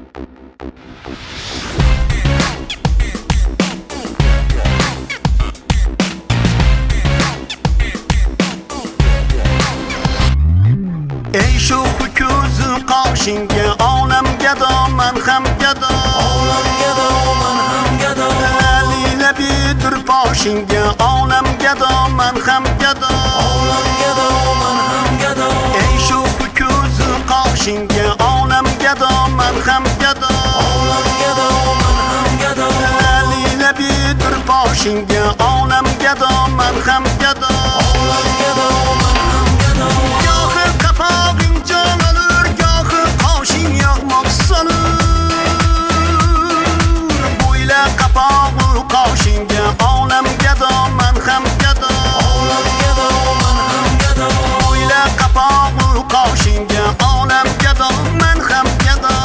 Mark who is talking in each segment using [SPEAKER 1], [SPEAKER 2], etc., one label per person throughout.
[SPEAKER 1] ای شوخ کوز قاشینگه عالم گدا من هم گدا علی لبی در پاشینگه عالم گدا من هم گدا ای شوخ کوز قاشینگه عالم گدا من هم گدا علی لبی در پاشینگه عالم گدا من هم گدا قاشینگه عالم گدا من هم گدا بویل قپاق و قاشینگه عالم گدا من هم گدا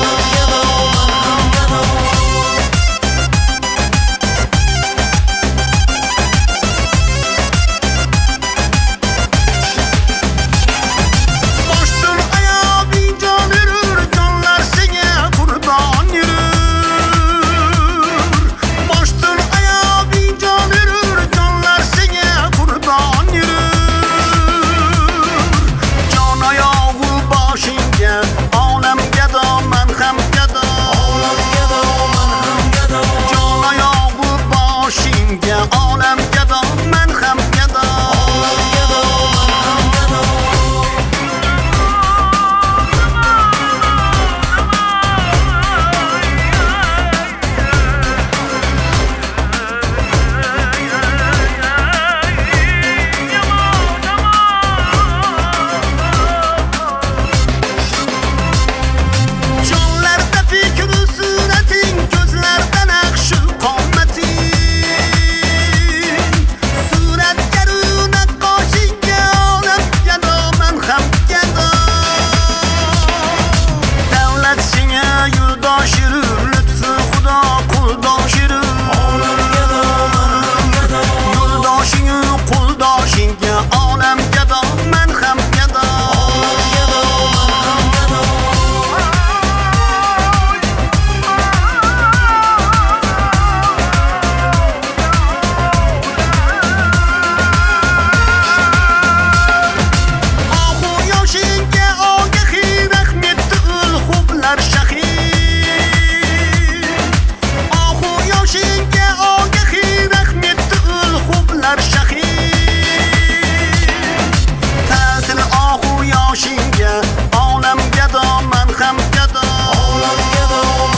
[SPEAKER 1] Boştur ayağı bir can yürür, canlar sene kurban yürür. عالم گدا من هم گدا Canlarda fikri suretin, gözlerde nakşı kometin. عالم گدا من هم گدا